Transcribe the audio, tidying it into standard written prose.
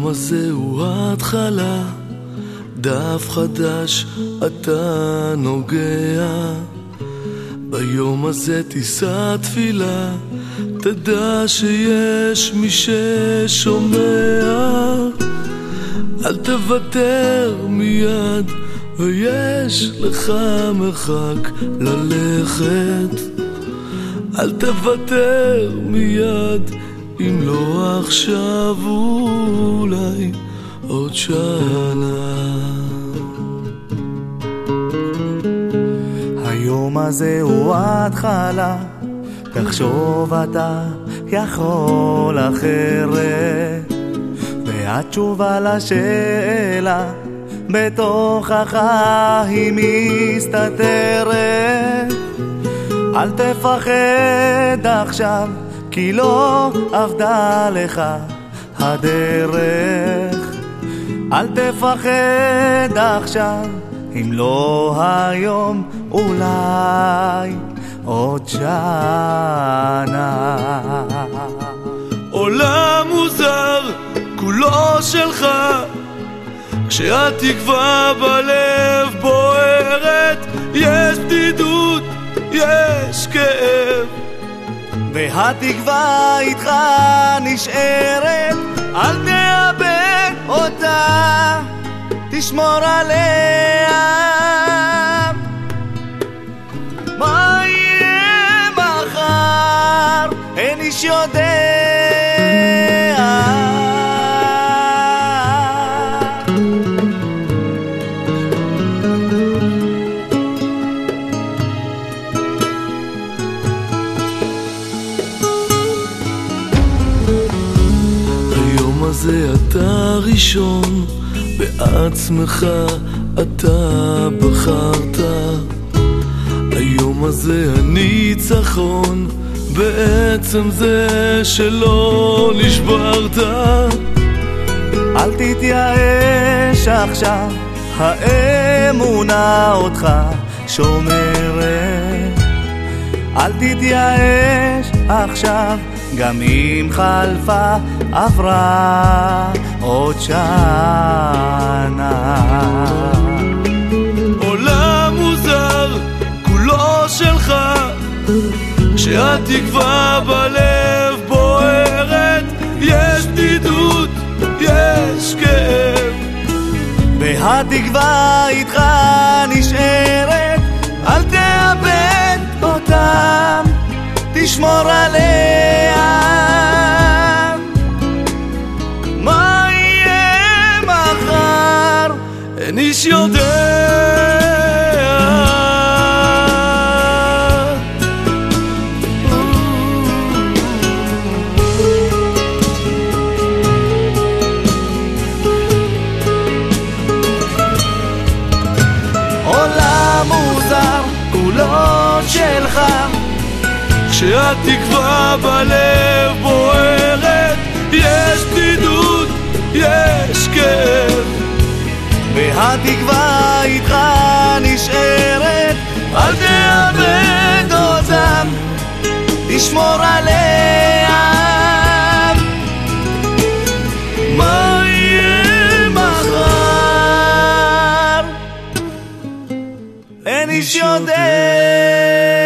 הזה הוא ההתחלה, דף חדש אתה נוגע. ביום הזה תישא תפילה, תדע שיש מי ששומע. אל תוותר מיד, ויש לך מרחק ללכת. אל תוותר מיד, אם לא עכשיו אולי עוד שנה. היום הזה הוא ההתחלה, תחשוב אתה יכול אחרת, והתשובה לשאלה בתוכך היא מסתתרת. אל תפחד עכשיו, כי לא עבדה לך הדרך. אל תפחד עכשיו, אם לא היום אולי עוד שנה. עולם מוזר כולו שלך, כשהתקווה בלב בוערת, יש בדידות, יש כאב, והתקווה איתך נשארת. אל תאבד אותה, תשמור עליה. מה יהיה מחר אין איש יודע. היום הזה אתה ראשון, בעצמך אתה בחרת. היום הזה הניצחון, בעצם זה שלא נשברת. אל תתייאש עכשיו, האמונה אותך שומרת. אל תתייאש עכשיו, גם אם חלפה עברה עוד שנה. עולם מוזר כולו שלך, כשהתקווה בלב בוערת, יש בדידות, יש כאב, והתקווה איתך נשארת. אל תאבד אותם, תשמור עליה. מה יהיה מחר אין איש יודע. עולם מוזר כולו שלך, כשהתקווה בלב בוערת, יש בדידות, יש כאב, והתקווה איתך נשארת. אל תאבד אותם, תשמור עליה. מה יהיה מחר אין איש יודע.